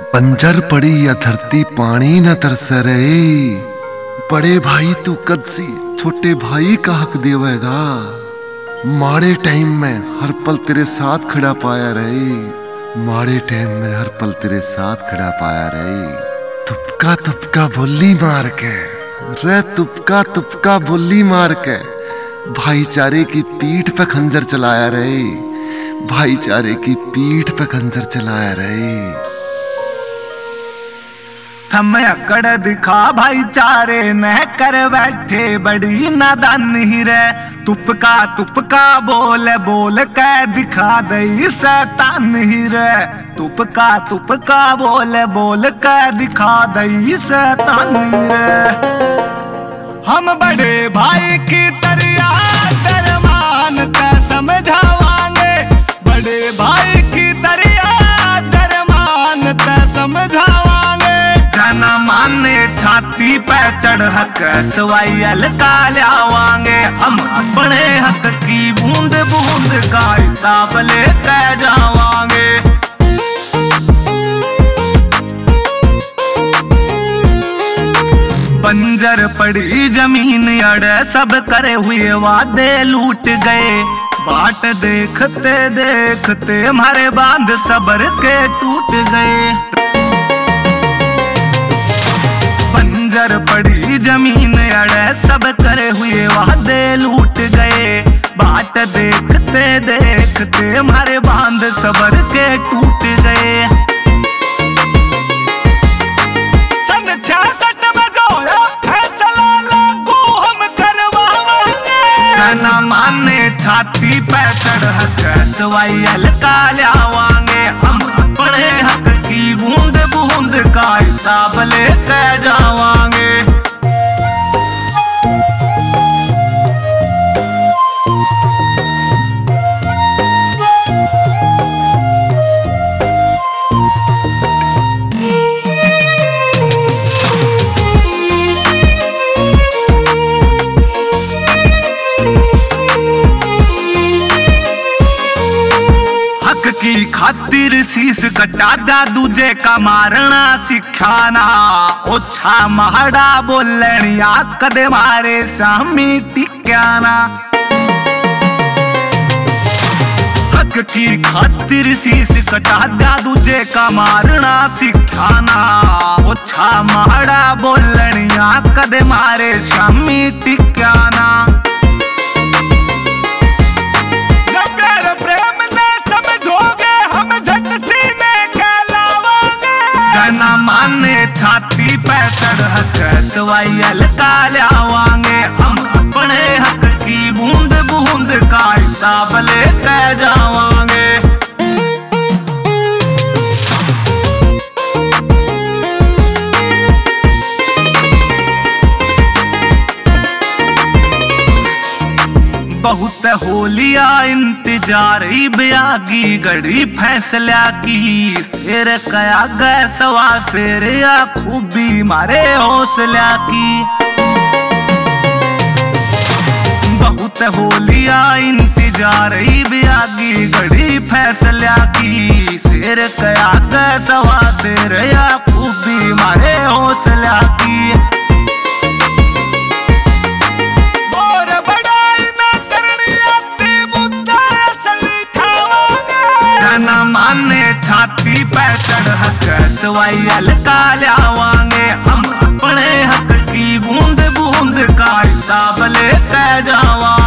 बंजर पड़ी या धरती पानी न तरसे रे। बड़े भाई तू कद सी छोटे भाई का हक देवेगा। माड़े टाइम में हर पल तेरे साथ खड़ा पाया रहे। माड़े टाइम में हर पल तेरे साथ खड़ा पाया रहे। तुपका तुपका बोली मार के रे, तुपका तुपका बोली मार के भाईचारे की पीठ पे खंजर चलाया रहे। भाईचारे की पीठ पे खंजर चलाया रहे। हम अकड़ दिखा भाईचारे न कर बैठे बड़ी नादानी रे। तुपका तुपका बोल बोल के दिखा दई शैतानी रे। तुपका तुपका बोल बोल के दिखा दई शैतानी रे। हम बड़े भाई की तरिया दरमान का समझावांगे। बड़े भाई की तरिया दरमान का समझावांगे। जना माने छाती पे चढ़ हक सवाई का लियावांगे। हम अपने हक की बूंद बूंद का हिसाब लेके जावांगे। बंजर पड़ी जमीन अड़े सब करे हुए वादे लूट गए। बाट देखते देखते हमारे बांध सबर के टूट गए। बंजर पड़ी जमीन अड़े सब करे हुए वादे लूट गए। बाट देखते देखते हमारे बांध सबर के टूट गए। सन 66 में जो फैसला लागू हम करवावांगे। जना माने छाती पे चढ़ हक सवाई का लियावांगे। हम अपने हक की बूंद बूंद का हिसाब लेके जावांगे। हक की खातिर शीश कटा दा दूजे का मारना सिखाना। ओछा महड़ा बोलनिया कदे मारे सामी टिक्याना। हक की खातिर शीश कटा दा दूजे का मारना सिखाना। ओछा महड़ा बोलनिया कदे मारे सामी टिक्याना। जना माने छाती पे चढ़ हक सवाई का लियावांगे। हम अपने हक की बूंद बूंद का हिसाब लेके जावांगे। बहुत होलिया इंतजार ब्यागी घड़ी फैसला की। शेर कया गए सवा शेर या खूबी मारे हौसला की। बहुत होलिया इंतजार ब्यागी घड़ी फैसला की। शेर कया गए सवा शेर या खूबी मारे हौसला की। जना माने छाती पे चढ़ हक सवाई का लियावांगे। हम अपने हक की बूंद बूंद का हिसाब लेके जावा।